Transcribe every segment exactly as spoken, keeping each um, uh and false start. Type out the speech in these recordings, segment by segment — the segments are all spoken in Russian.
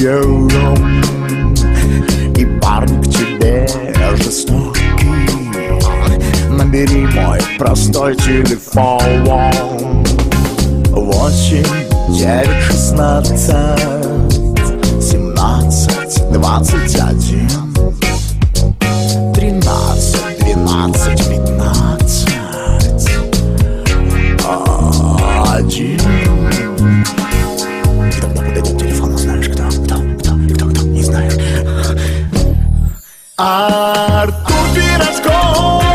прием. И парень к тебе жестокий. Набери мой простой телефон. Восемь, девять, шестнадцать, семнадцать, двадцать один, тринадцать, двенадцать, пятнадцать, один. Кто кто подойдет к телефону, знаешь кто? Кто? Кто? Кто? Кто? Не знаешь? Артур Пирожков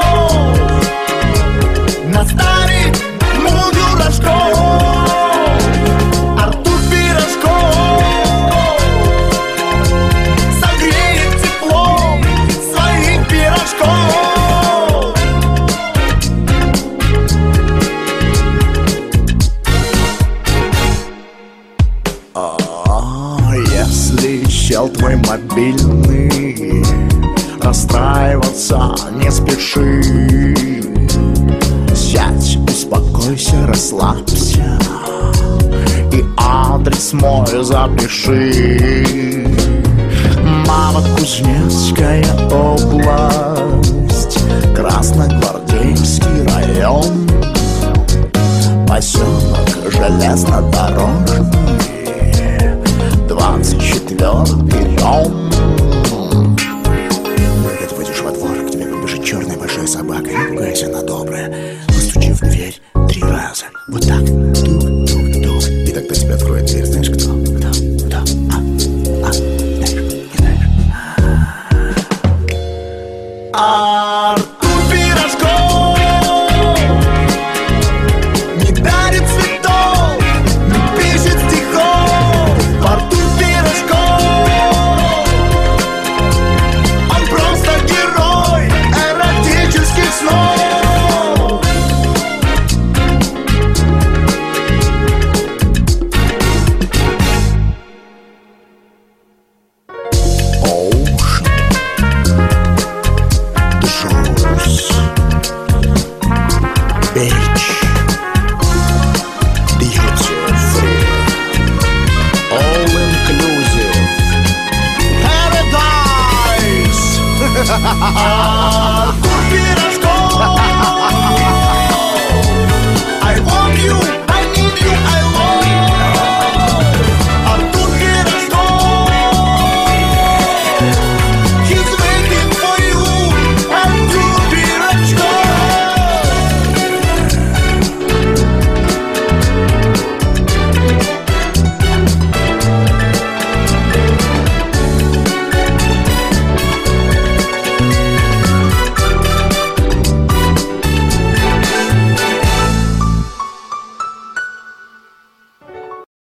на старый мудрый Рожков. Артур Пирожков согреет теплом своих пирожков. А если сел твой мобильный, расстраиваться не спеши. Сядь, успокойся, расслабься и адрес мой запиши. Новокузнецкая область, Красногвардейский район, поселок Железнодорожный, двадцать четвёртый период. Когда ты выйдешь во двор, к тебе побежит черная большая собака. Не пугайся, она добрая. Постучи в дверь три раза. Вот так. Тук, тук, тук. И тогда тебе откроет дверь. Знаешь кто? Кто? Кто? А? А? Знаешь? Не знаешь? Артур Пирожков не дарит цветов, не пишет стихов. Артур Пирожков, он просто герой эротических снов. Ocean Juice, baby.